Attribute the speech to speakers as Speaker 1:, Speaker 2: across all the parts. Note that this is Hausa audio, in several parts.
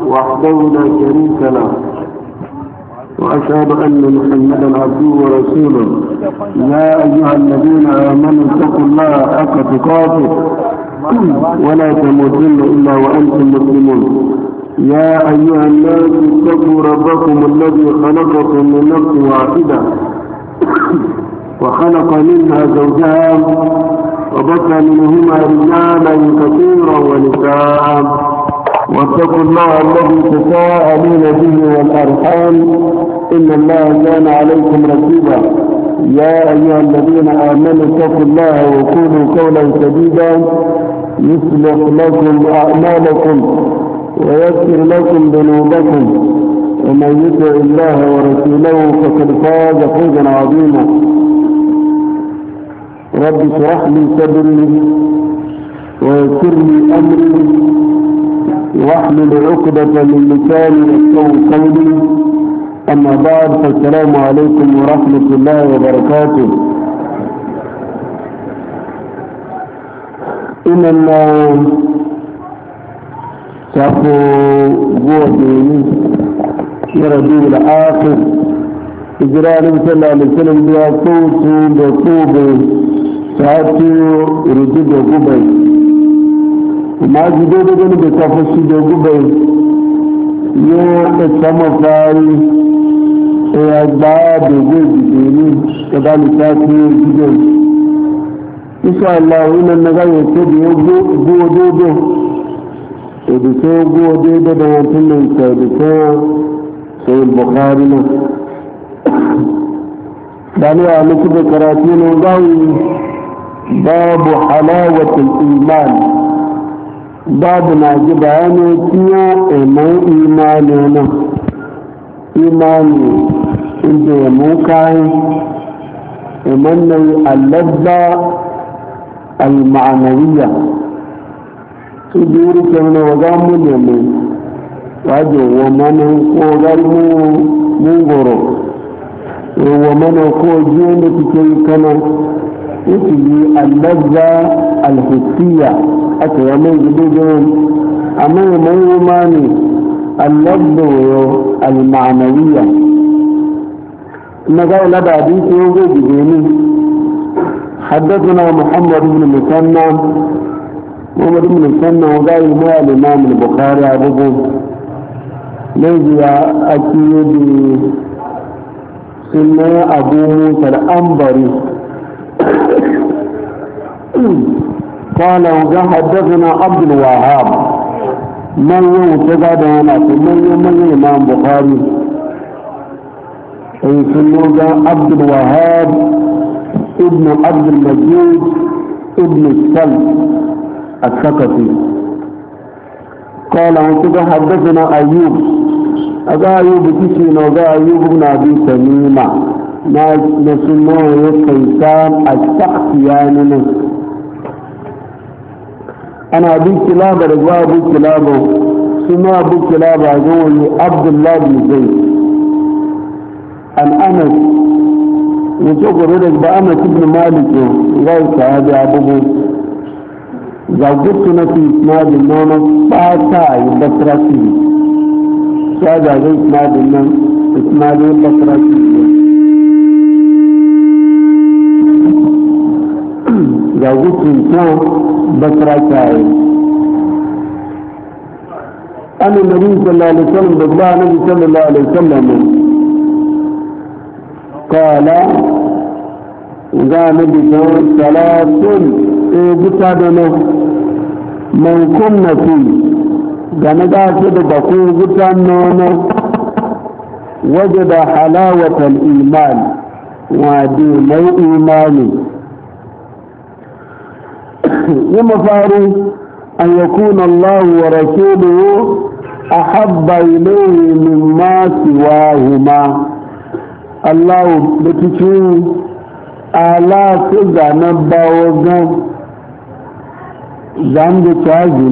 Speaker 1: وحده لا شريك له وأشهد أن محمدا عبده ورسوله يا أيها الذين آمنوا اتقوا الله حق تقاته ولا تموتن إلا وأنتم مسلمون يا أيها الناس اتقوا ربكم الذي خلقكم من نفس واحدة وخلق منها زوجها وبث منهما رجالا كثيرا ونساء واتقوا الله الذي تساءلون به والأرحام إن الله كان عليكم رقيبا يا أيها الذين آمنوا اتقوا الله وقولوا قولا سديدا يصلح لكم أعمالكم ويغفر لكم ذنوبكم ومن يطع الله ورسوله فقد فاز فوزا عظيما رب اشرح لي صدري ويسر لي أمري واحلل عقدة من لساني يفقهوا قولي أما بعد فالسلام عليكم ورحمة الله وبركاته. إننا شافوا جودي ربيع الآخر إجراء صلى الله عليه وسلم بيقوت بطوب ساعتي رجل وقبي وما جدود جنب تفسد وقبي يو السما فاري أجباد وقبي كذلك ساعتي رجل إن شاء الله إن النغاية يتبع بودوده ودسو بودوده دوانتنا يتبع سيد البخاري دانيا نكتب كراتين وضعي باب حلاوة الإيمان باب ناجب عنه كيا إما إيماننا إيماني إنت يموكاي إماني اللذة المعنوية تدوري كمنا وضعمو اليمين واجه ومنه وغرمو منغرو ومن يقول جينة كي كان يتجي اللذة الحسية حتى يمين جديدون أما يماني اللذة المعنوية ما قال لدى حديث يوجد جيني حدثنا محمد بن مثنى وقال ما الإمام البخاري أبوه ليجي أكيد سنة أبو موسى الأنبري قال حدثنا عبد الوهاب من يوتقد هنا من إمام بخاري أي سنة عبد الوهاب ابن عبد المجيد ابن السلم الثقفي قال حدثنا أيوب أبا أيوب كسين وأبا أيوب بن أبي تميمة نسموه يكيسان السحتيانين أنا أبي كلابة رجوع أبي كلابة سمو أبي كلابة أقول عبد الله بن زيد الأنس وشكر رجل بأنس بن مالك غير صحابي أبوه زوجتنا في إسناد النوم فأتاي بصرتي هذا غير إسناد النوم إسناد بصرتي زوجتنا بصرتي أن النبي صلى الله عليه وسلم بالله النبي صلى الله عليه وسلم قال إذا نبي ثلاث بتادنا من كنا فيه جندا كده بقول بتاننا وجد حلاوة الإيمان ودي مو إيماني يمفاري أن يكون الله ورسوله أحب إليه مما سواهما الله بتشوف ala ko zana bawo gan zan da caji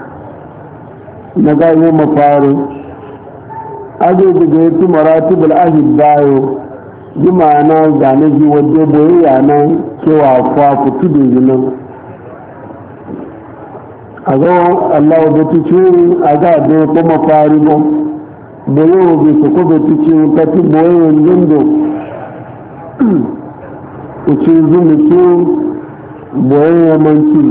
Speaker 1: na ga yi mafari aje daga ya fi maratibul ahid bayo ji ma'ana zane ji wadda boye yana cewa kwa ku tudu nan a ga Allah da tuci a ga da kuma fari bo da yau bi su ko da tuci ta ti boyen lindo tuci zumi ki boyen yamanci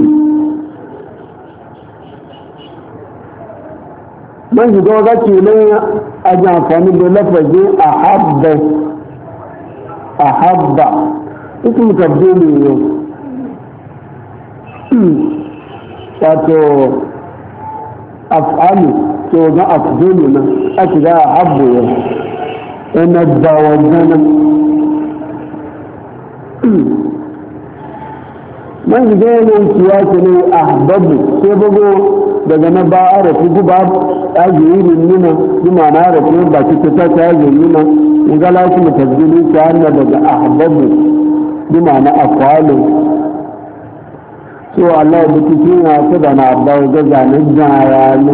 Speaker 1: man ji ga ce ne a ji amfani da lafazin ahabba ismu tabdili ne wato af'alu to ga afdulu na a shiga ahabbu ya ina da wajen man ji ga yanayin kiyasa ne ahbabu sai bugu daga na ba a rafi guba a jirin nuna jima na rafi ba ki ta ta nuna in ga lafi mutabbili ta hannu daga ahbabu jima na akwalu so Allah da kike na ta da na ba ga zanen jaya ne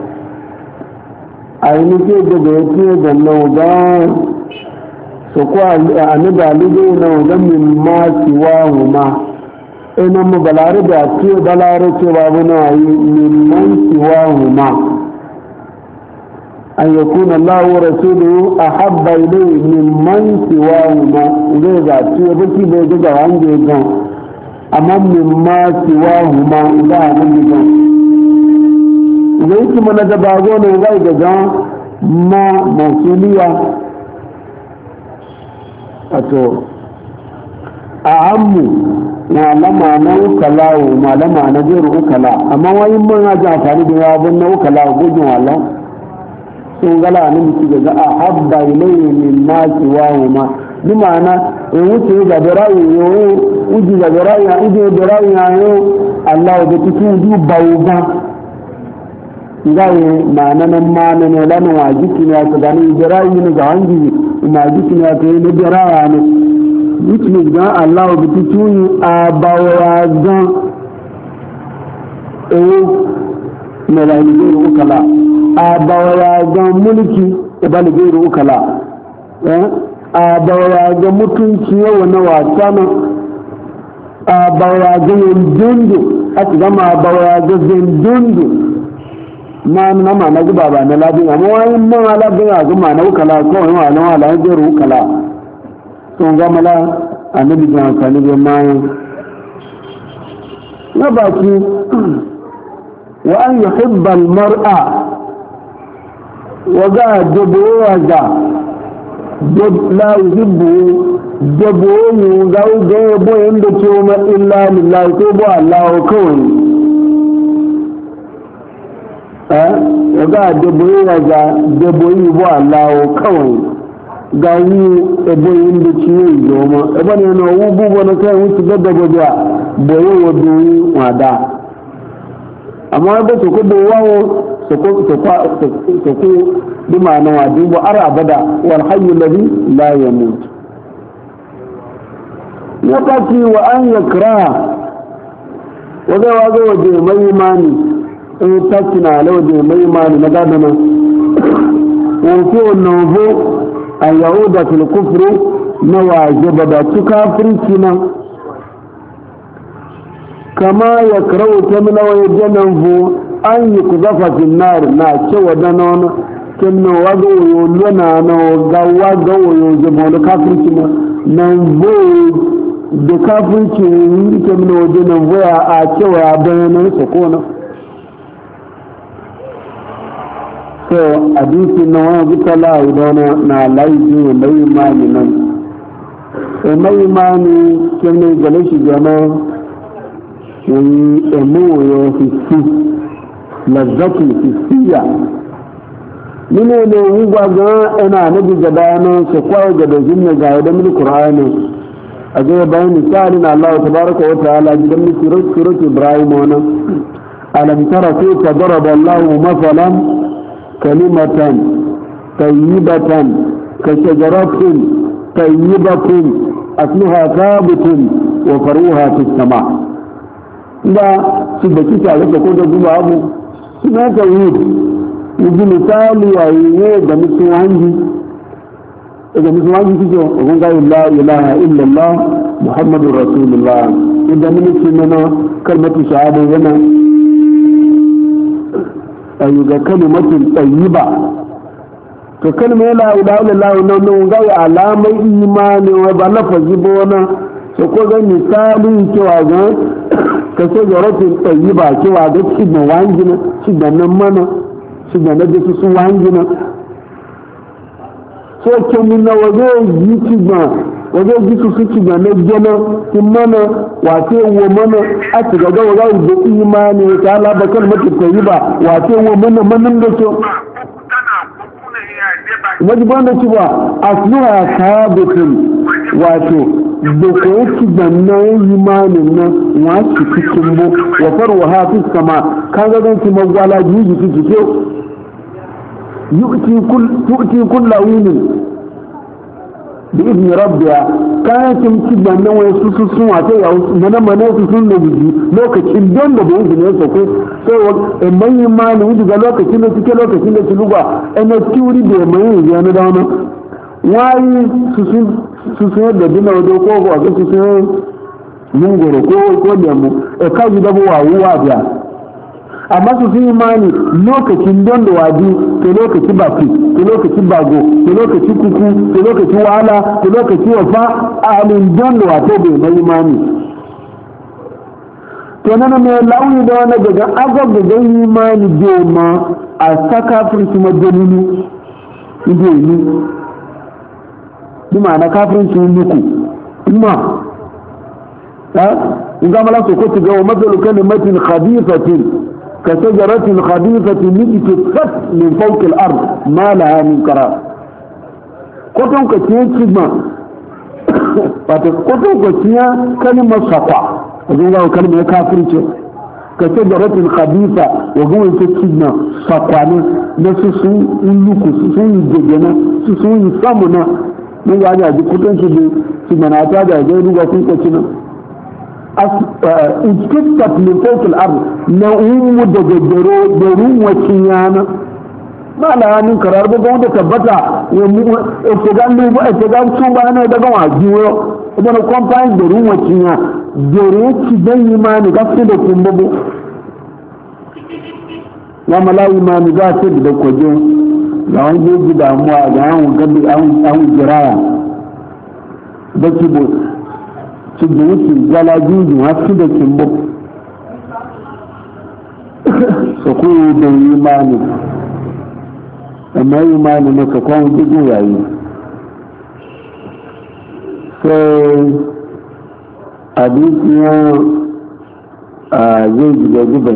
Speaker 1: a yi nake daga ya ce da nauga su kwa a ni da lido nauga min ma siwa huma ina mu balare da ce balare ce babu na yi mimman siwahuma an yakuna Allah wa rasuluhu ahabba ilayhi mimman siwahuma zai ga ce baki bai ga wanda ga amma mimma siwahuma da nan ga zai kuma na da bago ne zai ga ma mausuliya wato ahammu malama na ukalawo malama na jeru ukala amma wani mun haji amfani da yawon na ukala gudun wallan sun gala ne miki ga a habba ilayhi min ma siwahu ma bi ma'ana in wuce ga birayi yo uji ga birayi ya ide birayi ya yo Allah da tutu du bauba ngai ma'ana nan ma ne lanu wajiki ne ka gani birayi ne ga hangi ina jiki ne ka ne birayi ne which gan Allah bi tutu abawa gan ewo melaike ukala abawa gan mulki ibalige ukala abawa gan mutunci yawa na wasa na abawa gan dundu aka gama abawa gan dundu na na guba ba na labin amma wani man alabin a gama na ukala kawai wa na wala jeru ukala sun gama la annabi ga amfani da mayan na baki wa an yuhibba al-mar'a wa ga dabo wa ga la yuhibbu dabo mu ga ga bo yanda ce ma illa lillahi ko bo Allah kawai wa ga dabo wa ga dabo yi bo Allah kawai ga wu ebe yin da ciwo yoma ebe ne na wu bubo na kai wuce gadda gwaja boye wa duyi wada amma ebe su ku wawo su ku dima na wadi bu ara abada wal hayyu ladhi la yamut ya kaci wa an yakra waje waje mai imani in takina lawaje mai imani na gadana wuce wannan vo an yahuda fil kufri na wajiba da su kafirci nan kama ya karau ta mina wa janan vo an yi ku zafa finnar na cewa da nan kin no wago yo lona no ga wago yo jabo da kafirci nan vo da kafirci ta mina wa janan vo a cewa bayanan su kona so hadisi na wani gutala idan na laifi mai imani nan sai mai imani kin ne gale shi gama yi emu yo fisi lazzatu fisiya nine ne wugwa ga ina nabi gada nan su kwaye ga dojin na gaya da mini qur'ani a ga bayan misali na Allah tabaraka wa ta'ala gidan miki surat Ibrahim wannan alam tara kayfa daraba Allah masalan كلمة طيبة كشجرة طيبة أصلها ثابت وفروها في السماء لا سبكي تعالى تقول لكم أبو سنة توحيد يجي مثال وعيه إذا مسوانجي كيجو وقال لا إله إلا الله محمد رسول الله إذا من السنة كلمة شهادة هنا ayyuga kalimatin tayyiba to kalmar la ilaha illallah nan ga alamai imani wa ba lafazi bona so ko ga misali cewa ga ka so jaratin tayyiba cewa ga cikin wangina cikin nan mana cikin da su wangina so kemin na waje yi cikin waje ji su cikin na gena kin mana wace wo mana a ci gaga wa ga da imani ta Allah ba kalmar tayyiba wace wo mana manan da so wajiban da cewa asluha sabitin wato da ko yake danna imanin nan wasu cikin mu wa farwa hafiz kama kaga dan ki magwala jiji kike tu'ti kullu winin bi idni rabbiha kana kin ki danna wai su sun wata ya mana su sun da jiji lokacin don da bai ne so ko sai mai imani wuce ga lokacin da kike lokacin da kiluga ina tiuri da mai yana da wannan wai su sun da dina wajen ko ba su sun mungoro ko lemu ka ji da buwa wuwa biya amma su sun imani lokacin don da wadi ke lokacin baki ke lokacin bago ke lokacin kuku ke lokacin wahala ke lokacin wafa alin don da wato bai mai imani to nan mai launi da wani daga agab da imani goma a saka fin kuma dalili ido ni bima na kafirin sun muku imma in ga mala so ko tiga wa madalu kalimatin khabifatin ka shajaratin khabifatin nijtat min fawq al-ard ma laha min qarar ko ton ka ce cigma wato ko ton ka ce kalimar sakwa wajen ga kalimar kafirci ka shajaratin khabifa wa ga wani cigma sakwa ne na su sun luku su sun yi gegena su sun yi samuna mun ya ga duk kudin su manata da zai ruga sun kwaci nan iskistat min fawqil ard na ummu da gaggaro da ruwacin yana ba la hannun karar ba wanda tabbata ya mu efogan lu ba efogan sun ba na daga wa jiwo idan company da ruwacin ya dore ci dan imani gaskiya da kun babu ya malawi ma mi ga ce da kwaje da wani jeji damuwa ga yawon gabi an jiraya da kibo su da wuce gala juju haske da kimbo su koyo da yi imani amma yi imani na kakon jigo yayi sai abinciyan a zai jiga gubai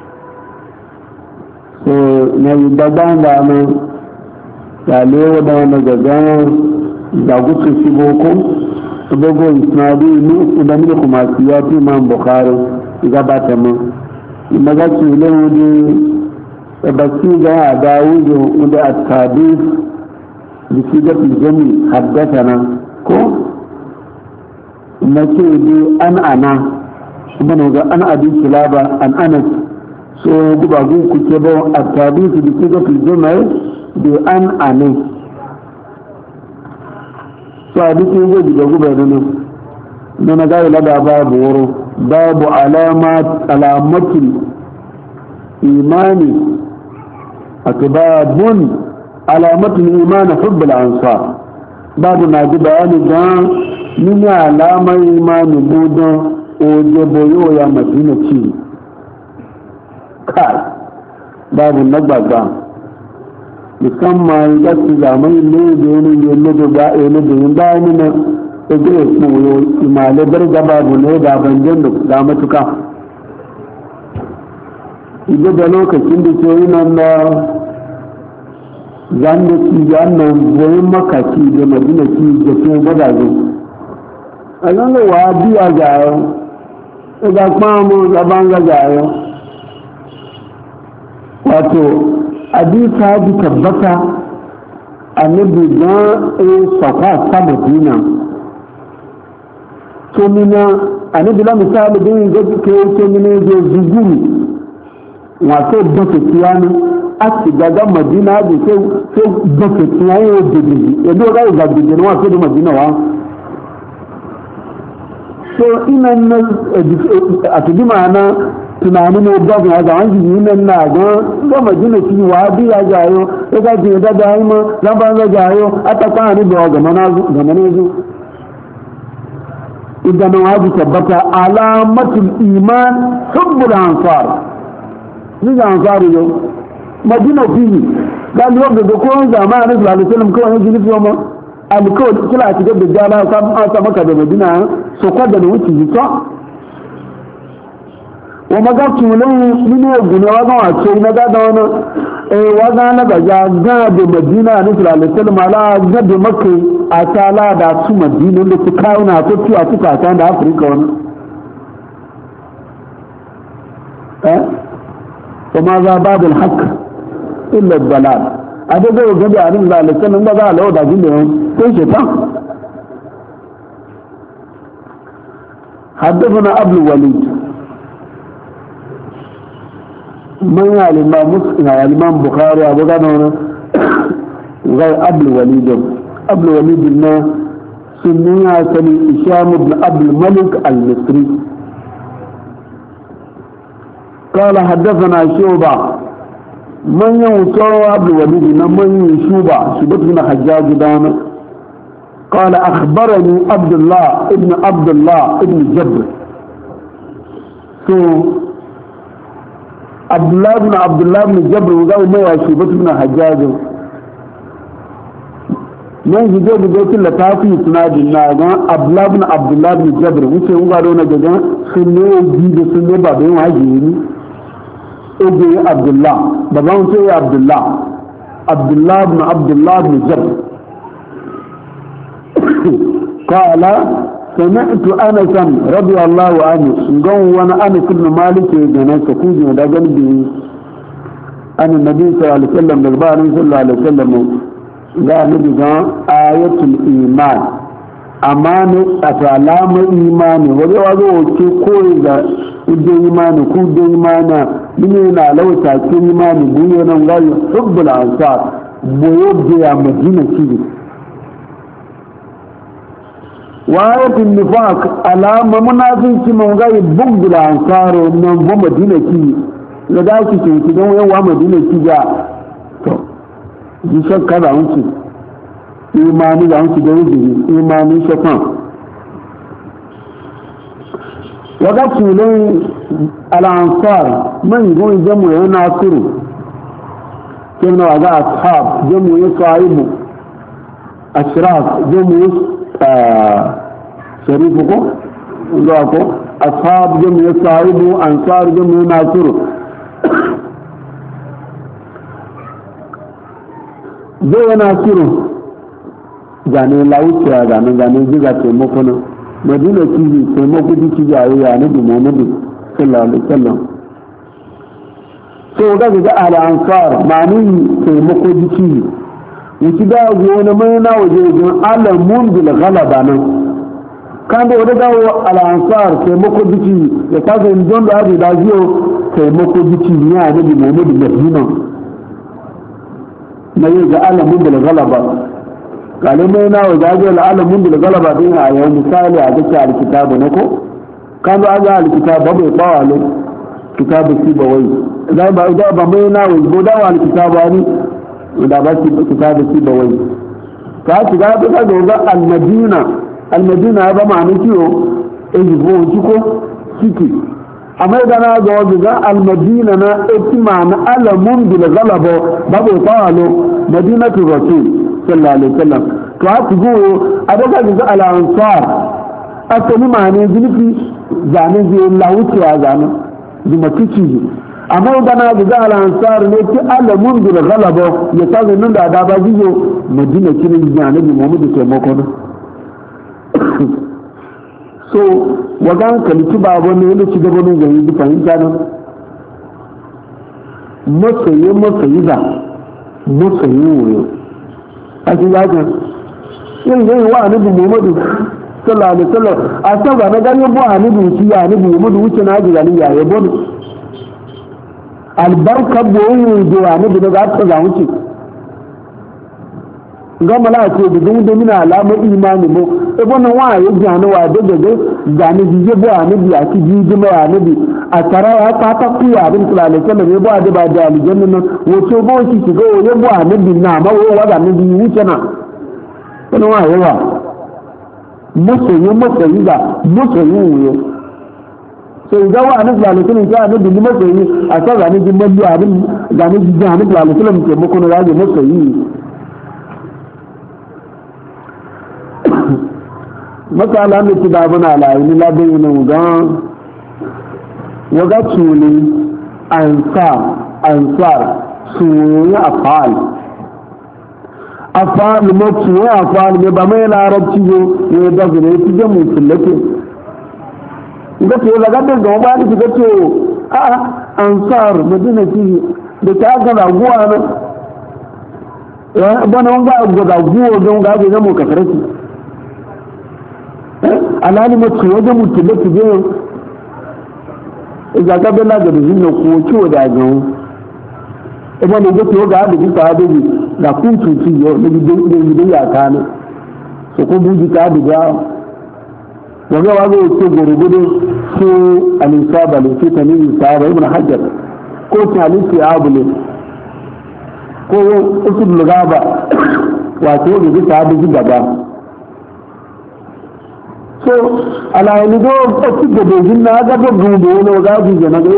Speaker 1: so na yi daban da mai yalewa da wani gaggan da gusu shi boko gbogbo isnadi ní ìdánilẹ̀ kò máa fi ọtí máa ń Bukhari ìgábàtà mọ́ ìmọ̀gáṣí ilé wọn ní ẹ̀bà sí ìgbà àdáwùjọ ọdẹ àtàdé bìsídẹ́ ìjẹ́mì àdẹ́tàna kó ìmọ̀kí ìdí an ana ìbọn ga an abi kilaba an anas so gubagun kuke ba àtàdé bìsídẹ́ ìjẹ́mì da an ane so a duk yin zai da guba da nan na na gaya lada babu wuro babu alamatin imani a babun alamatin imani hubbul ansa babu na ji bayani don nini alamar imani budon oje boyo ya madina ci kai babu na gbagba musamman ya su zamani ne da yanayi yanayi da ba a yanayi da yin bayani na ege ya koyo imalai bar gaba bu ne da banjan da matuka ije da lokacin da ke yi nan na zanda ki zannan goyin makaci da madina ki da ke gadaje a nan da wa biya jayo ga kwamu gaban ga jayo wato hadisa bi tabbata annabi na sakwa ta madina to mina annabi la misali din ga ke to mina je zuguru wato dafa kiyana a ci daga madina da sai dafa kiyana ya dubi ya do ga dubi na wato da madina wa so ina na a tubi ma'ana tunani ne ba ga ga an yi nan na ga madina ci wa bi ya jayo ya ga ji da da mu zan ba ga jayo ataka ni da ga manazu idan waji tabbata alamatul iman hubbul ansar ni ga ansar yo madina ci ga ni wanda da ko zamanin sallallahu alaihi wasallam kawai ji ni ma alkawai kila ci da jala ka maka da madina so kwada da wuce ji to wa maga tulun mini gune wa ga wace na ga da wani wa ga na ga ga da madina ne sallallahu alaihi wasallam ala ga da makka a tala da su madina da su kawo na ko tuwa tuka ta da afirka wani kuma za ba da haqq illa dalal a da zai ga da annabi sallallahu alaihi wasallam ba za a lawa da gine sai shaitan حدثنا أبو الوليد من الإمام مسلم الإمام بخاري أبو غنونا غير أبو الوليد أبو الوليد لنا سميها سني هشام بن أبو الملك المصري قال حدثنا شعبة من يوصل أبو الوليد من يشوبة شبت بن حجاج دانا قال أخبرني عبد الله ابن جبر عبد الله بن جبر وقال ما يشبت بن حجاج من جدو بجوت اللطافي سناد الناغا عبد الله بن جبر وشي وقالوا نجدا سنو جيد سنو بابين واجيني اجي عبد الله بابان سي عبد الله بن جبر قال سمعت أنسا رضي الله عنه وانا أنس بن مالك جنا سكوجي دا جنبي أن النبي صلى الله عليه وسلم بالبار صلى الله عليه وسلم قال نبي آية الإيمان أمان أسلام إيمان وجوازه كوي ذا إيمان كود إيمان مننا لو تأكل إيمان بينا قال حب الأنصار بيوجي مدينة كذي وآية النفاق علامة منافق من غير بغض الأنصار من مدينة كي لذلك تنتظر يوم مدينة كي جاء جيشك كذا أنت إيماني أنت دوجه إيماني شكا وقت لي الأنصار من يقول جمع يناصر كما وضع أصحاب جمع يصاحب أشراف جمع شريفكم لكم أصحاب جمع صاحب أنصار جمع ناصر zai nasiru gane lauciya gane jiga taimako na madina kiwi taimako ji kiwi a yi nabi muhammadu sallallahu alaihi wasallam so ga al-ansar ma'ani taimako ji kiwi wuci da gona mai na waje wajen alamun bil ghalaba nan kan da wadda gawo al-ansar taimako biki ya kasa yin don da haɗe da ziyo taimako biki ne a nabi muhammadu madina na yi ga alamun bil ghalaba kalin mai na waje wajen alamun bil ghalaba din a yau misali a zaki alkitabu na ko kan da aga alkitabu bai bawa ne kitabu si ba wai ba mai na waje bo dawa alkitabu ne da ba su kitabu si ba wai ka shiga da ga almadina ba ma ne kiyo ejibo jiko ciki amma da na ga wajen almadina na etima na alamun bil galaba babu tawalo madinatu rasul sallallahu alaihi wasallam to a ci go a daga ga al-ansar asali ma ne zulufi zane zai lawuci a zane zumakici amma da na ga al-ansar ne ki alamun bil galaba ya kaga nan da ba jiyo madina kinin annabi Muhammad taimako na so wagan kaliki ba wani wani ci gaba nan gari duka yin janan masoyi za masoyi woyo a ci yakin yin wa annabi Muhammadu sallallahu alaihi wasallam a san ga na ganin bu annabi shi ya annabi Muhammadu wuce na ji gani ya yabo ne albarka boye da annabi da za ta wuce ga malaka ce da mina alamar imani mu ibn wa ya jani wa da daga jani jije bo anabi a ki jiji mai anabi a tara ya ta ku ya bin tulale kana ne ba da ba da aljanna nan wato bo shi shiga ya bo anabi na ma wo wa da anabi wuce na ibn wa yawa masoyi da masoyi wuyo sai ga wa anabi sallallahu alaihi wasallam anabi ni masoyi a ta zani jin mallu abin zani jiji anabi sallallahu alaihi wasallam ke mako na rage masoyi masala mai ci dabuna layi labin yi nan gan waga tuni ansar suyoyi afal matuwa afal mai ba mai larabci ne da zure ya fi jan musulake ga ce daga da gaba ba da shiga ce a ansar madina ci da ta ga raguwa na bana wanga ga raguwa don ga ga mu kasarci alhali mace wajen mutum da tuje ga gabe na da rizin na ko ciwo da gan ebe ne gato ga da bisa da bi da kun tuci yo da gidan ya kana so ko buji ta da ga wanda wa ga ce gurgudu su al-isaba li fi tamim sahaba ibn hajar ko ta alisi abule ko usul gaba wato da bisa da gaba so alayani do otu gobejin na gaba gudu wani gaji jana ga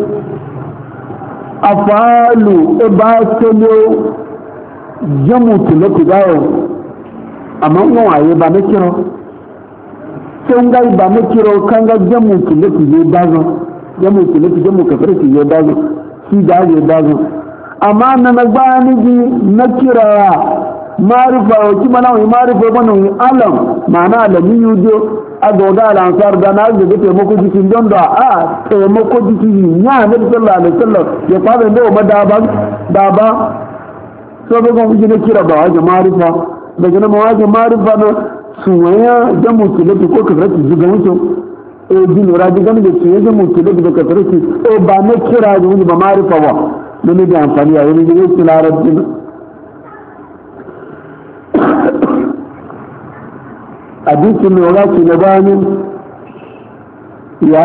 Speaker 1: afalu e ba telo jamu tulatu dawo amma waye ba na kiro sai ngai ba na kiro kan ga jamu tulatu ye dazo jamu kafarki ye dazo shi da ye dazo amma na nagbani ji na kira marifa ki mana wani marifa bana wani alam mana alami yudo a goga alansar da na ga taimako jikin don da a taimako jikin ya na sallallahu alaihi wasallam ya fara da wa da ba so ba gon ji na kira ba waje marifa daga na waje marifa na suwaya da musulmi ko kafirci jiga mutum e din raji gani da suwaya da musulmi da kafirci e ba na kira da wani ba marifa ba ne da amfani a wani da yake larabci hadisin mai wadaci na bayanin ya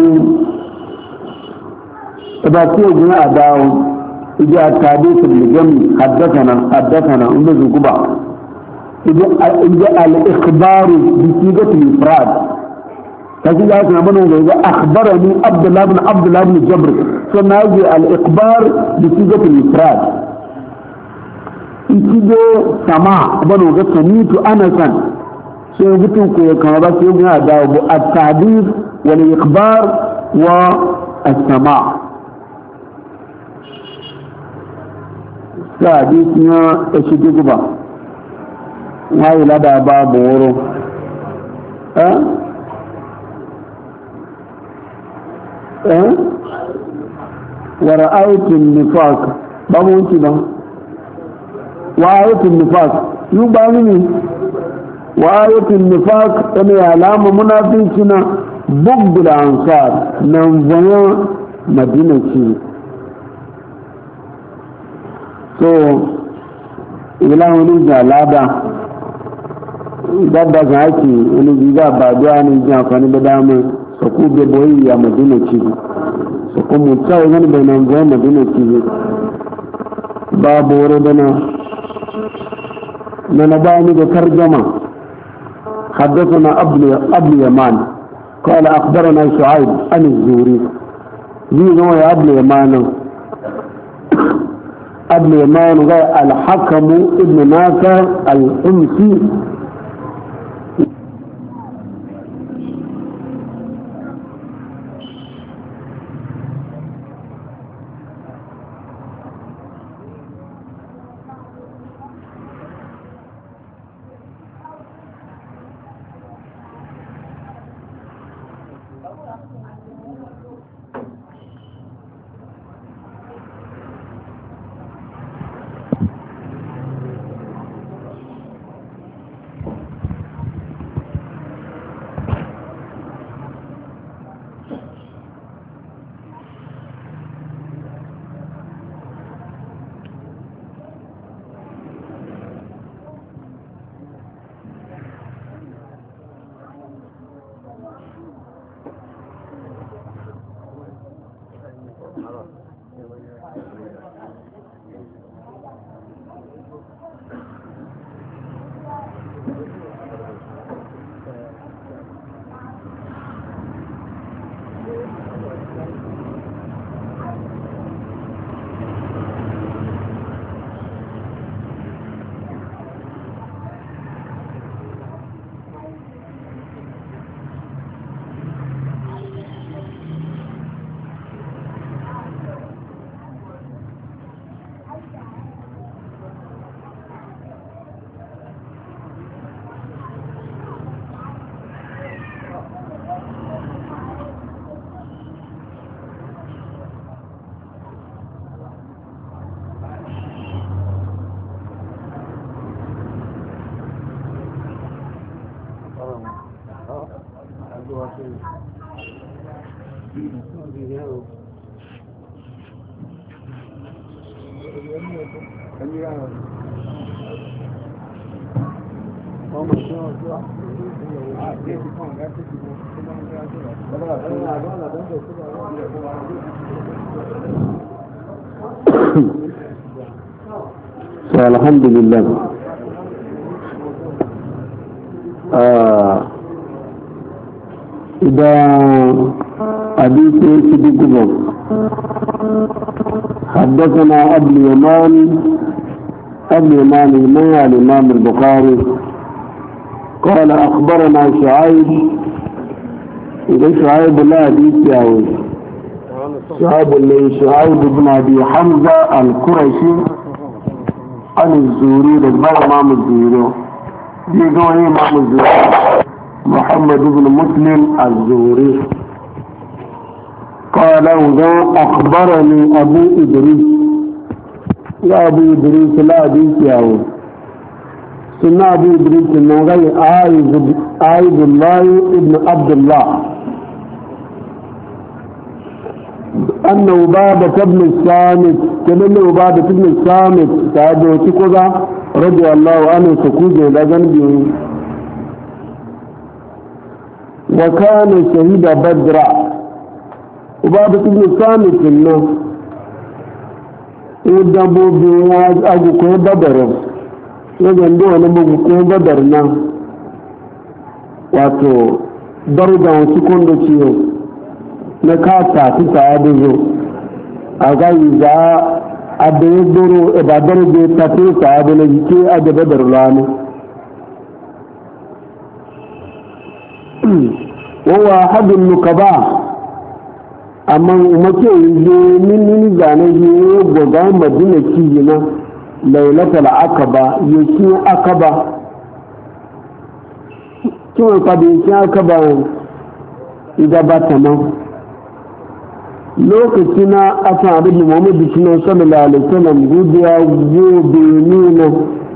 Speaker 1: da ba ce gina a dawo iji a tadi su da gami haddakana inda zuguba iji al-ikhbaru bi sigatul ifrad kaji ya kana bana ga akhbarani abdullah ibn jabr sannan yaji al-ikhbar bi sigatul ifrad ikido sama bana ga samitu anasan sai mutum ko ya kama ba sai yana dawo at-ta'dib wal ikhbar wa as-sama hadisi ya shi duba wai lada babu woro wa ra'aytu an-nifaq babu wuce ba wa ra'aytu an-nifaq yu ba ni وآية النفاق أن يعلم منافقنا بغض الأنصار ننظر مدينة so ila wani jalada dabba ga ake wani giga ba da ne ji amfani da damar su ku da boyi ya madina ce su ku mutu wani bai nan zuwa madina ce babu wuri dana na bani da tarjama حدثنا أبو يمان قال أخبرنا شعيب عن الزهري ذي هو أبو يمان الحكم ابن نافع الحمصي الحمد لله. إذا حديث يسد حدثنا أبو اليمان المنى الإمام البخاري قال أخبرنا شعيب. إذا شعيب لا حديث ياوي شعيب بن أبي حمزة القرشي عن الزهري للبر إمام الزهري يقول إمام الزهري محمد بن مسلم الزهري قال أخبرني أبو إدريس. يا أبو إدريس لا حديث ياوي سنة أبو إدريس النغي عايد الله ابن عبد الله أن عبادة بن الصامت كمن عبادة بن الصامت سعده تكوذا رضي الله عنه سكوزه لذنبه وكان شهيد بدر. عبادة بن الصامت إنه ودبوا بواج أجوكو بدر wajen wani bugu badar nan wato dargan cikin da ciwo na kasa ta ta da zo a gani za a da ya doro ibadar da ta fi ta da na jike a da badar rana wawa hadin nukaba amma umarke yi min zane yi goga madina kiyina lailatul akaba yake akaba kiwon kwabi yake akaba idan ba ta nan lokaci na aka abin da muhammadu shi na sallallahu alaihi wasallam gudiya gobe nuna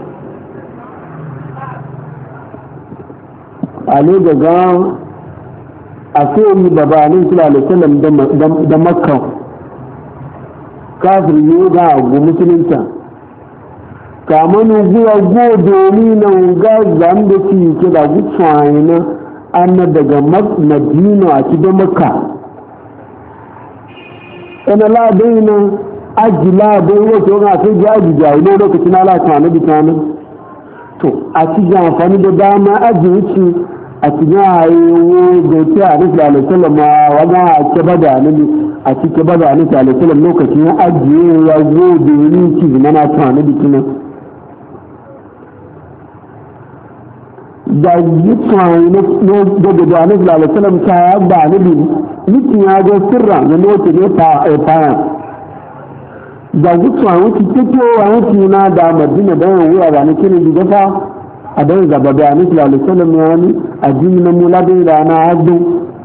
Speaker 1: a ne daga a sai da ba ne sallallahu alaihi wasallam da makka kafir ne ga abu musulunta kamar zuwa gobe ni na ga zan da ci ke da gutsaye na an daga madina a cikin makka ina la dai na ajila dai wato ga sai ji aji jawo lokacin Allah ta nabi ta nan to a cikin amfani da dama aji wuce a cikin ayoyi da ta Annabi sallallahu alaihi wasallam waga a ce bada nabi a cikin bada Annabi sallallahu alaihi wasallam lokacin aji ya gobe ni ci mana ta nabi kina da yitsayi na daga da Annabi sallallahu alaihi wasallam ta ya ba nabi mutum ya ga sirra da lokacin ne fara da yitsayi wuce take wa wuce na da Madina da wuya ba ne kinin da fa a dan gaba da Annabi sallallahu alaihi wasallam ya ni addini na mula da na hadu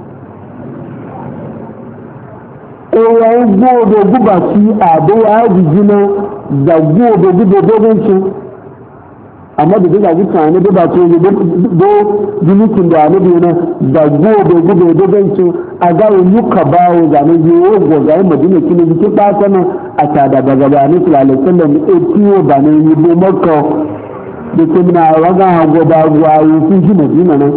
Speaker 1: ya gobe guba shi a da ya jijina da gobe dogon shi amma da daga gita ne da ba ce do jinikin da ne ne da gobe dogon shi a ga yuka bawo ga ne yo go ga madina kine ji ba ta nan a ta da daga da ne sallallahu alaihi wasallam e tiyo ba ne yi do makka da kuma waga go ba gwayo sun ji madina nan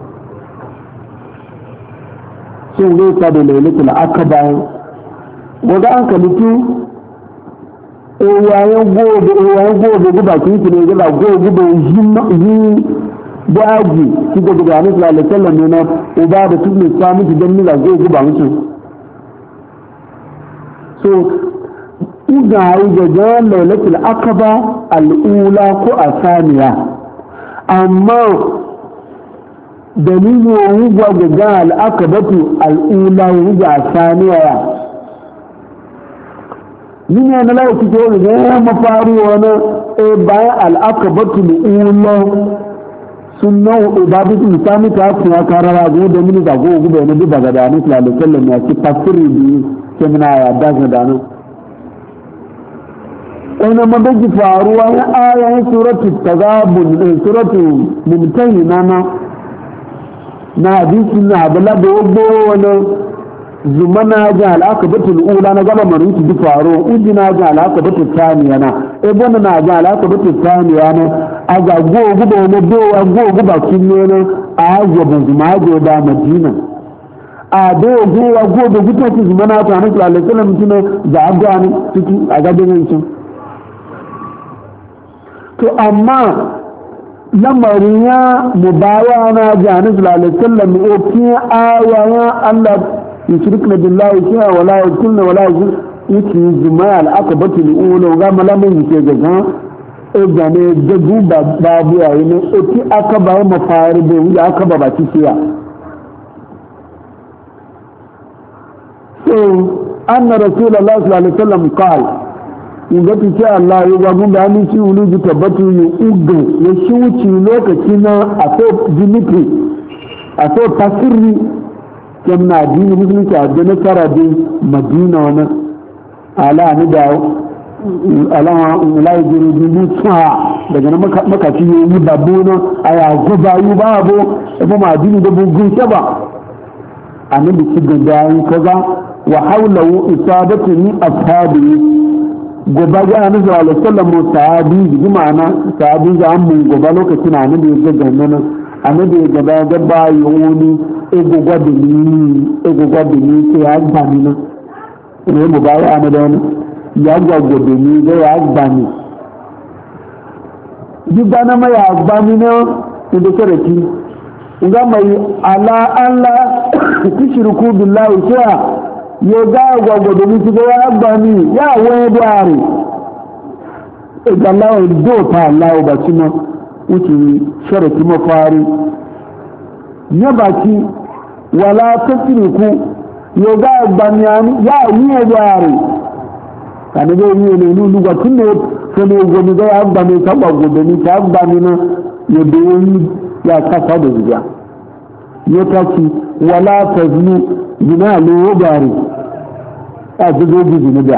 Speaker 1: sun zo ta da lailatul akaba waga an kalitu yayin gobe guba kin ne ga gobe yi daji kika daga Annabi sallallahu alaihi wasallam ne na uba da tun sami ki dan nila gobe guba mutum so iga yi ga lailatul akaba al-ula ko asaniya amma dalilin wuga ga al-akabatu al-ula wuga asaniya min yana lawa kike wani ga mafari wani bayan al'akabatu ula sunan ibadatu misami ta kuma karara go da mini da go gube ne duba ga da ne sallallahu alaihi wasallam ya ci tafsiri bi kemina ya daga da nan wannan mabaji faruwa ya ayan suratu tagabun suratu mumtahina na na hadisi na bala da wani zumana ji al'akabatul ula na gaba maruti bi faro uji na ji al'akabatul taniya na ebona na ji al'akabatul taniya na a ga gogu da wani dowa gogu ba kinne na a hajjo ban zuma da madina a dogo wa gobe guta su zumana ta hannun lalata mutune da agwani ciki a gadin yankin to amma lamarin ya mubaya na ji hannun lalata lamu ofi ayayen allah yushrikna billahi shay'a wala yakunna wala yake jima'a al'aqabatu al-ula ga malamin yake gaga e gane da duba babu yayi ne oti aka ba mu fari da wuya aka ba baki siya so anna rasulullahi sallallahu alaihi wasallam qala inda tace Allah ya ga mun bayani shi wuluji tabbatu ne ugu ya shuci lokaci na aso dimiti aso tasirri kemna addini musulunci a na tara da madina wani ala ni da alama mulai jirgin tsuwa daga na makaci yi babu na a yago bayu babu ebe ma addini da bugun ba a nan da cikin dayan kaza wa haulawo isabatu ni ashabi gobe ga annabi sallallahu alaihi wasallam sahabi bi ma'ana sahabi ga mun gobe lokacin annabi ya ga nan annabi ya gaba gaba yoni egogwa da ni sai ya gba ni na ne mu bayi ana da wani ya gwagwa da ni da ya gba ni duk da na mai ya gba ni na inda sarki ga mai ala Allah tushriku billahi sai ya ga gwagwa da ni sai ya gba ni ya wani dare ga Allah do ta Allah ba cina wuce sharaki mafari ya baki wala tasriku yo ga banyani ya yi yare kana ga yi ne nu ga tunne to ne go ni ga ya ba ne ta ba go ni ta ba ni na ya do yi ya kasa da zuwa ya taci wala taznu bina lo gari a zuwa bi da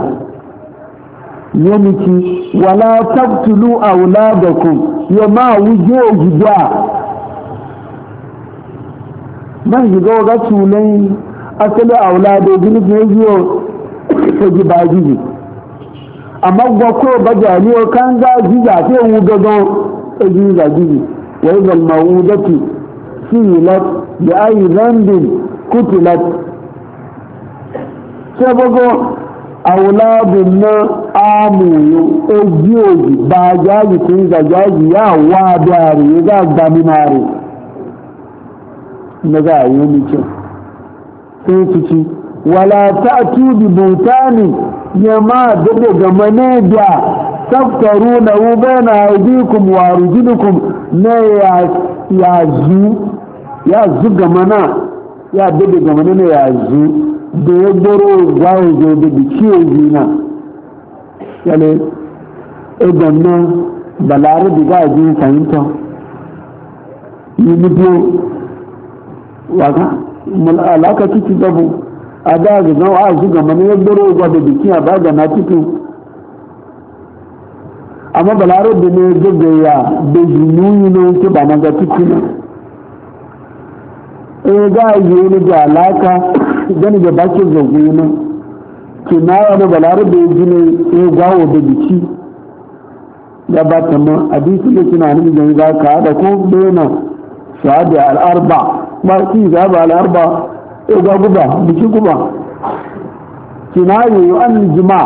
Speaker 1: yamiki wala tabtulu auladakum ya ma wuje gida man shiga ga tulai asali aulado gini ke yiwo ta ji ba gidi amma gwa ko ba jaliyo kan ga giga sai wu gaga ta ji ga gidi wa idal mawudati silat bi ayi dhanbin kutilat sai bago auladun na amuyo oji ba jaji kun ga jaji ya wa dare ga gaminare na za a yi mutum sai su ci wala ta'tu bi butani ya ma daga game ne da taftaru na bayna aydikum wa arjulukum na ya zu gamana ya daga game ne ya zu da ya goro gwayo zo da biciyo zina yale idan nan balare da ga jin fahimta yi nufiyo waka alaka ciki gabu a da ga zan a su gama ne ya goro gwa da biki a baga na cikin amma balare da ne gaggaya da jinuyi na yanke ba na ga cikin ga yi ne da alaka gani da bakin zagoyi nan kinaya na balarabe ya gine ya gwawo da biki ya ba ta ma hadisi da kina nan da za ka hada ko bena shahada al-arba ba ki ga ba al-arba ya ga guba biki guba kinaya yo an jima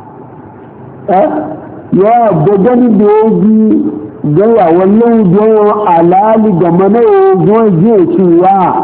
Speaker 1: ya da gani da yaji ga ya wallan do alali ga mana yo zo je ciwa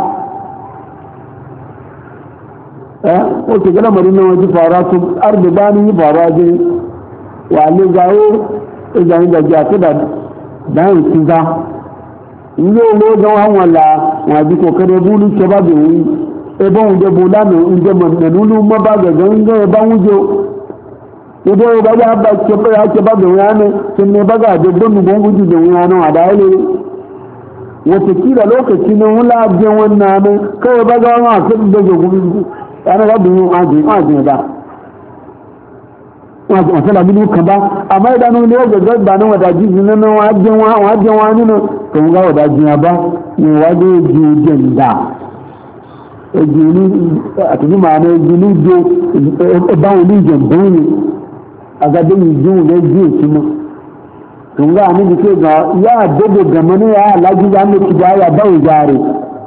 Speaker 1: wace gana marina waje fara su arda bani yi fara je wale gawo idan da jata da dan kiza ile le ga wala wa bi ko kare bulu ke ba bi e bon de bula no inde man nulu ma ba ga ganga ba wujo ido ba ya ba ke ba ya ke ba da wani kin ne ba ga da don gonguji da wani a dai wata kila lokaci ne wula je wannan kai ba ga wani a cikin da gobe ana ga bin ajin da wọ́n sọ́la bí kan bá àmọ́ ìdánú ilé ọgbẹ̀gbẹ̀ ìgbà náà wọ̀dá jí nínú wọ́n jẹ́ wọn nínú tó ń wá wọ̀dá jí abá ní ìwádìí ojú ojú ẹ̀ǹdà ojú ní àtúntò máa ní ojú ní ìjọ ẹ̀bá wọn ní ìjẹ̀bùn ní agadé ìjú rẹ̀ jí èsì mọ́ tó ń wá níbi tó gbà yá àdébò gàmọ́ ní yá alájú yá ní ìjà yà bá ìjà rẹ̀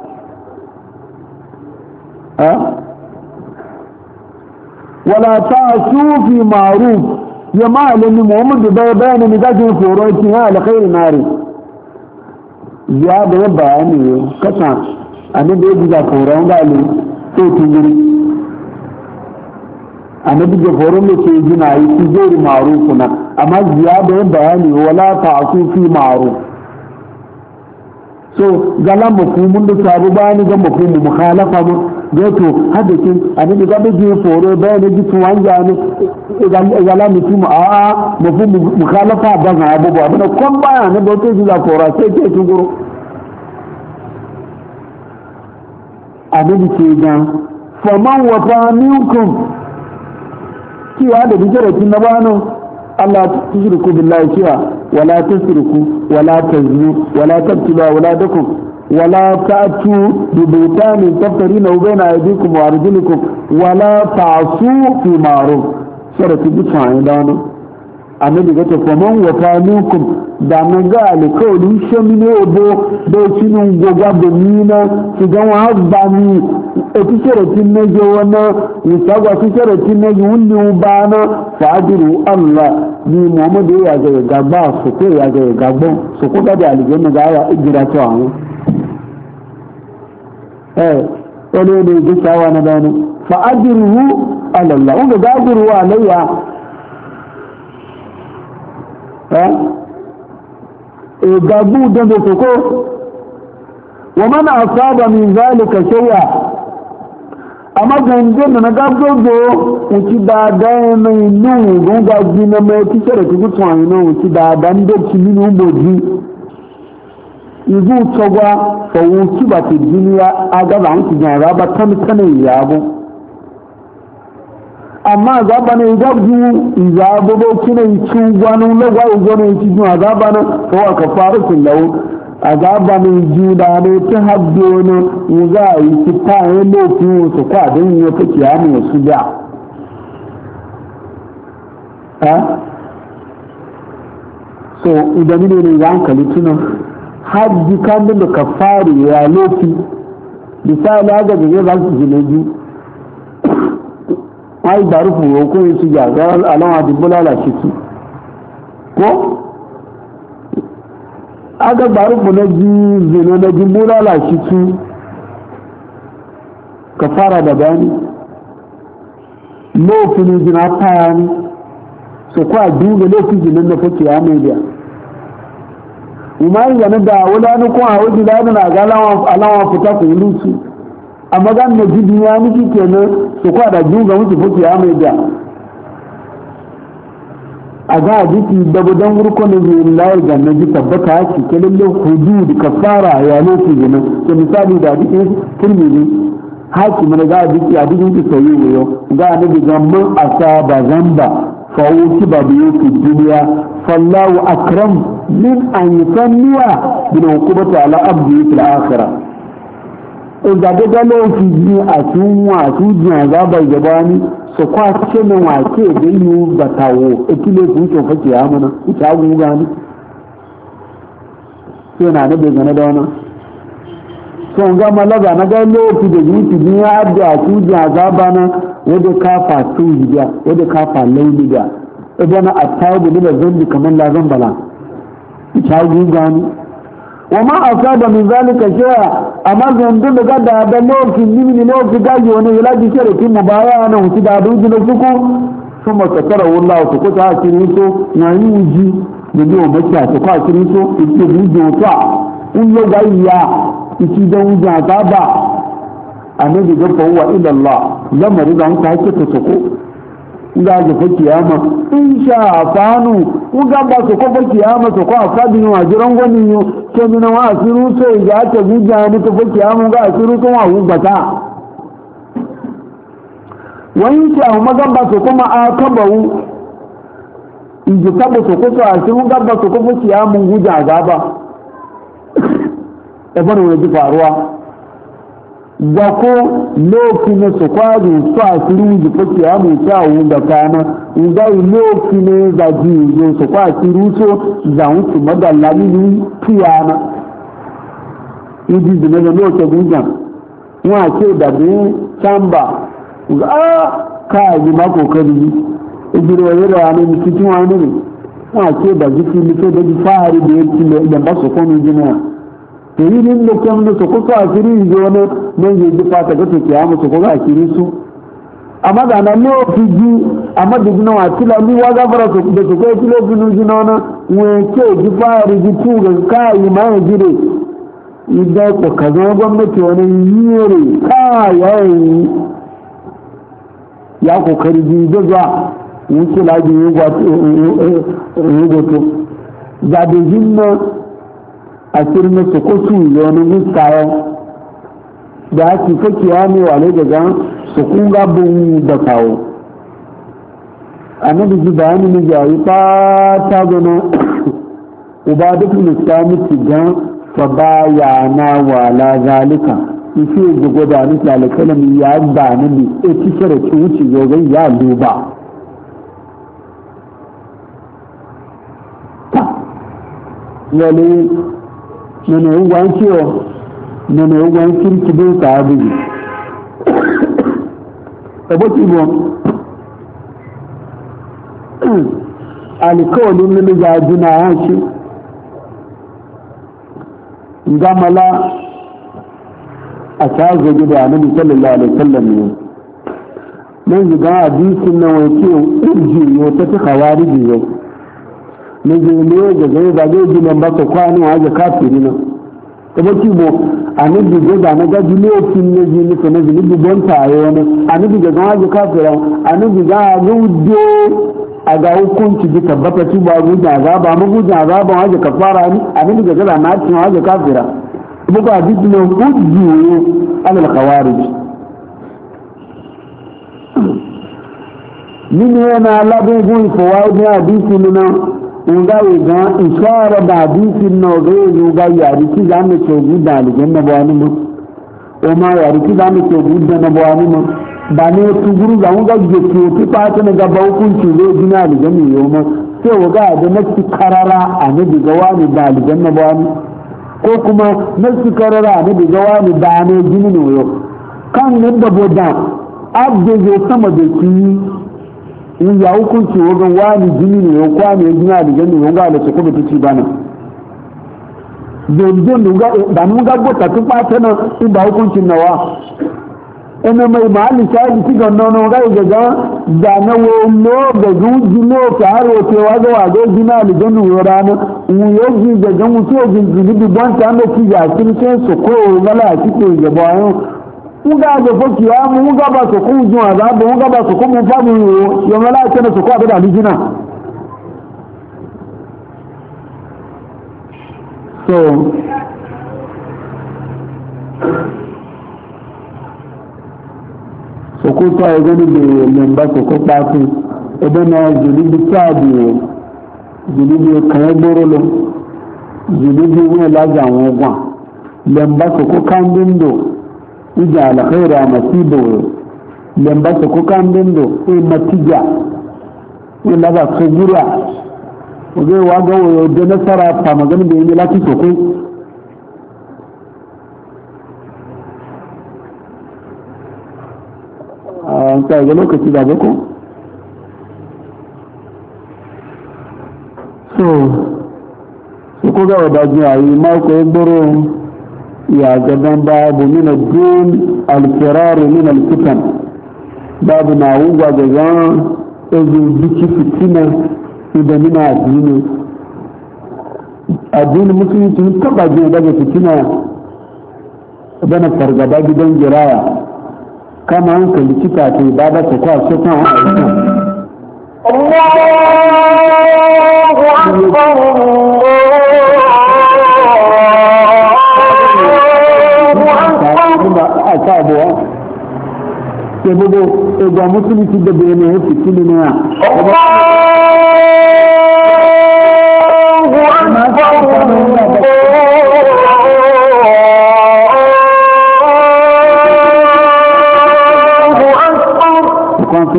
Speaker 1: ولا تعصوا في معروف جماعة لأن محمد بيان نجاة فوروتها لخير ناري زيادة يبعني كسان أنا بيجي فورون قالوا تيجي أنا بيجي فورون لتيجينا يتجير معروفنا أما زيادة يبعني ولا تعصوا في معروف so gala mafhumun da sabu bani ga mafhumu mukhalafa mu gato hadakin annabi ga bige foro bayan ji tuwan ya ne gala mutum a mafhumu mukhalafa da ga abu ba bana kon baya ne ba to ji za fora sai ke tunguro annabi ce ga faman wafa minkum kiwa da bijiratin na bano Allah tushriku billahi shi'a wala tusriku wala taznu wala tabtilu awladakum wala ta'tu bi butanin taftarina bayna aydikum wa arjulikum wala ta'su fi ma'ruf sharatu bi ta'idanu annabi ga to man wa faminkum da nan ga alkawli shamine obo do sinu goga da mina ki ga wa bani e ti sharatin ne je wana isagwa ti sharatin ne wunni bana fa'adiru Allah ni Muhammadu ya ga gaba su ko ya ga gabo su ko da aljanna ga ya ijira to an wani ne ga shawa na dani fa'adiru Allah wanda gadiru alayya gabu da su ko wa man asaba min zalika shay'a amma gangan da na gaggogo wuci da da mai nu gonga gina mai kike da kuku tsoyi no wuci da dan da kiminu boji igu togwa fa wuci ba ta duniya aga ba an kijara ba tan kana yabo amma azaba ne gabju izabo bo kina yi gwanu lagwa ugona yi ju azaba na ko aka faru kun lawo azaba ne juda ne ta habdo ne uza yi ti ta ne lofi su kwa dan yi ta kiyama su da so idan ne ya hankali tunan hajji kan da kafari ya lofi misali ga ga ba su jineju ai da rufu ko su ga alama da bulala shi su ko aga barufu na ji zino na ji bulala shi su ka fara da bayani lofin jina faya ne su kwa duba lofin jinin da fake ya mai biya umar yana da wadani ko a wajen da yana ga alama fita ku yi su amma gan na ji duniya miki kenan su kwa da duba musu fake ya mai biya a ga hadisi da budan gurko ne zai layar ga na ji tabbata haki ke lalle hudud kafara ya lokaci ne to misali da hadisi Tirmidhi haki mana ga hadisi ki sayi wayo ga annabi gamman asaba zamba fa wuti ba biyu fi duniya fallahu akram min an yusanniya bil uqubati ala abdi fil akhirah ga da lokaci ne a tunwa tujin azaba gabani su kwace na wake da yi batawo ikile su wuce fake ya mana ita guga ne sai na nabe gane da wani sun ga malaga na ga lokaci da yi su ya adda su ji azaba na wadda kafa su biya wadda kafa launi biya idan a tawo da zambi kamar la zambala ita guga ne wa ma asaba min zalika shay'a amma zandun da da lokaci ni lokaci gaji wani ilaji kare kin mubaya na wuci da duji da suku kuma katara wallahi su kuta kiri so yayi uji da biyo bacci su kwa kiri so ite duji ta in lo gayya iki da wuji azaba annabi ga fa huwa ila Allah lamari da an ta ce ta soko ga ga fa kiyama insha fanu uga ba su ko fa kiyama su ko afadi wa jiran gwani yo ke mina wa asiru so ga ta guja ni to fa kiyama ga asiru to wa ubata wa insha magan ba su kuma akabawu in ji taba su kusa a shi mun gaba su kuma ciya mun guja gaba da bane wani faruwa ga ko loki na su kwaji su a siru ji fa ciya mun kyawu da kana in ga loki ne za ji yo su kwa siru so za mu su madalla ni tiyana idi da na loki guja wa ce da bin chamba ga ka yi ma kokari ejiro yera ne cikin wani ne wa ce da jiki ne to da fahari da yake da ba su komi jina to yi ne da kan da su ko sa asiri jo ne nan je ji fata ga to kiyamu su ko ga asiri su amma da nan ne fi ji amma da gina wa tila ni wa ga fara su da su ko tilo binu jina na we ce ji fahari ji tu ga kai ma jire idan ko kaza gwamnati wani yere kai ya kokari ji da zuwa wuce laji rugoto da da jinna a sirna su ko su yi wani muskayen da ake kakiya ne wale daga su kunga bin da kawo annabi ji bayani na jayi ta gano uba da filistani tigan fa baya na wala zalika ife gugu da ni lalakalam ya ba ni e cikere ki wuce yogan ya duba wale nana ugwan ciwo nana ugwan kirki bai ta abuji aboki bo alikawalin na mijaji na yanki gamala a cazo gida na sallallahu alaihi wasallam ne nan ziga hadisin na wace urji yau ta fi khawariji yau na jele da zai ba zai ji lamba su kwano a ga kafiri nan ta baki bo a nan da zai da na gaji lokacin na ji nufa na zini dubon tayo wani a nan da zai ga kafiran a nan da za a gudu a ga hukunci bi tabbata ci ba gudun azaba ma gudun azaba wa ga kafara ni a nan da zai na cin wa ga kafira buga hadisi na hujju alal khawarij min yana labin gun fawaid hadisi na nga ga ishara da hadisin na ga ga yari ki za mu ce guda aljanna ba wani mu o ma yari ki za mu ce guda na ba wani mu ba ne tu guru ga mu ga je ki ta ta ga ba hukunci ne dina aljanna yau ma sai ga da nake karara a ne ga wani da aljanna ba wani ko kuma nake karara ne ga wani da ne jini ne yau kan ne da boda abde je sama da ki in ya hukunci wajen wani jini ne ya kwani ya gina da jini ya ga da su kuma tuci bana zonzon da mun ga bota tun fata nan in ba hukuncin nawa ina mai mahalli shayi ci ga nono ga ga da na wo ga zuji no ta haro ce wa ga wa ga gina da jini ya rana mu yo ji ga ga mu to jin jini ban ta no ci ya kin sai su ko gala kike ga bayan nga da foki ya mu ga ba su ku jin azabu mu ga ba su ku mun famu yo mala ce na su ko da lijina so so ko ta ga ni da lamba su ko ba su idan na jini bi tabi jini bi kan borolo jini bi ne la jan wa lamba su ko kan dindo ija alkhaira masibo lamba su kukan dindo e matija e laba su gura oge waga wo de nasara fa magana da yi lati soko an kai ga lokaci da bako so ko ga wadaji ayi ma ko gboro يا جبان باب من الدين الفرار من الفتن باب ما هو جبان إذا بيجي فتنة إذا من الدين المسلم تبع جبان فتنة بنا فرق باب دين جرايا كما أنك لكتا في بابا تقوى سكا الله أكبر àtàbọ̀ ṣe gbogbo ẹgbà mùsùlùmí ti dẹ̀bẹ̀rẹ̀ ní ẹ̀fì kí nínú à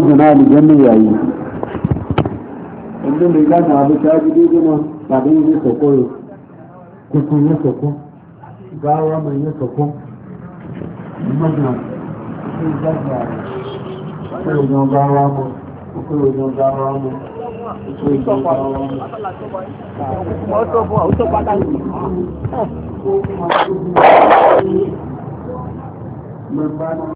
Speaker 1: jùlọ àlùjẹ́mí yàyí ẹgbẹ́ mi gbádùn àbúṣáájú dédé náà tàbí ilé sọ̀kọ́ rẹ̀ kòkò ilé sọ̀kọ́ gáwọ́ ọmọ ilé sọ̀kọ́ ìmọ̀gbà tó ìgbàgbà rẹ̀ ó ìjọ gáwọ́ ọmọ ó ìjọ gáwọ́ ọmọ ó ìjọ gáwọ́ ọmọ